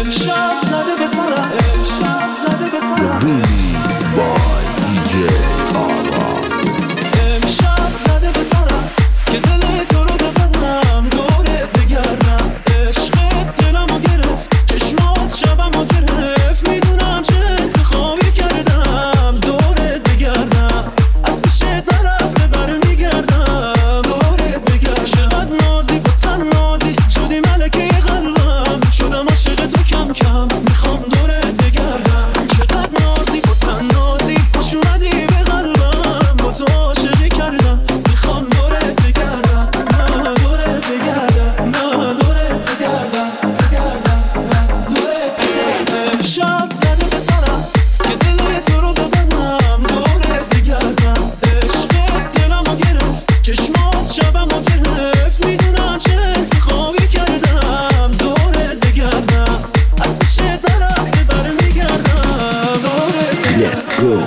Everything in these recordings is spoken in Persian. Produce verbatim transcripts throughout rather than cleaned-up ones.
امشب زده به سرم، امشب زده به سرم. Release by دی جی آرا. امشب زده به سرم که دل تو رو ببرم، دورت بگردم. عشقت دلمو گرفت، چشمات شبمو گرفت. میدونم چه انتخابی کردم، دورت بگردم. از پیشت نرفته برمیگردم، دورت بگردم. چقدر نازی با تن نازی، شدی ملکه قلبم. شدم عاشق تو کم کم، میخوام دورت بگردم. چقدر نازی با تن نازی، خوش اومدی به قلبم. با تو عاشقی کردم، میخوام دورت بگردم. نه دورت بگردم، نه دورت بگردم، بگردم، نه دورت بگردم. امشب زده به سرم که دل تو رو ببرم، دورت بگردم. عشقت دلمو گرفت، چشمات شبمو گرفت. میدونم چه انتخابی کردم، دورت بگردم. از پیشت نرفته برمیگردم، دورت بگردم. Let's go.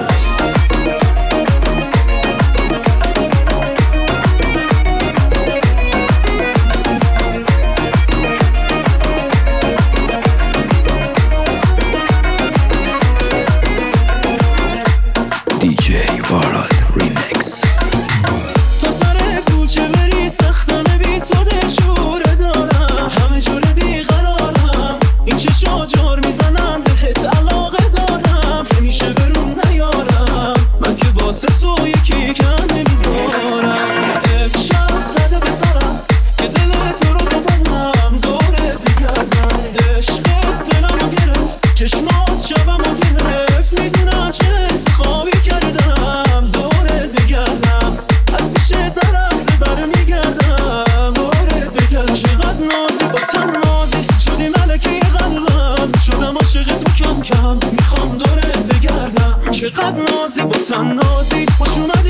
دی جی Varad Remix. تا سر کوچه بری سختمه، بی تو دلشوره دارم. همه جوره بیقرارم، این چشا جار میزنم، بهت علاقه دارم. همیشه برون نیارم، من که واسه تو یکی کن نمیذارم. امشب زده به سرم که دل تو رو ببرم، دورت بگردم. عشقت دلمو گرفت، چشمات شبمو گرفت. میدونم چه انتخابی کردم، دورت بگردم. از پیشت نرفته برمیگردم، دورت بگردم. چقدر نازی با تن نازی، شدی ملکه قلبم. شدم عاشق تو کم کم، میخوام دورت بگردم. چقدر نازی با تن نازی، خوش اومدی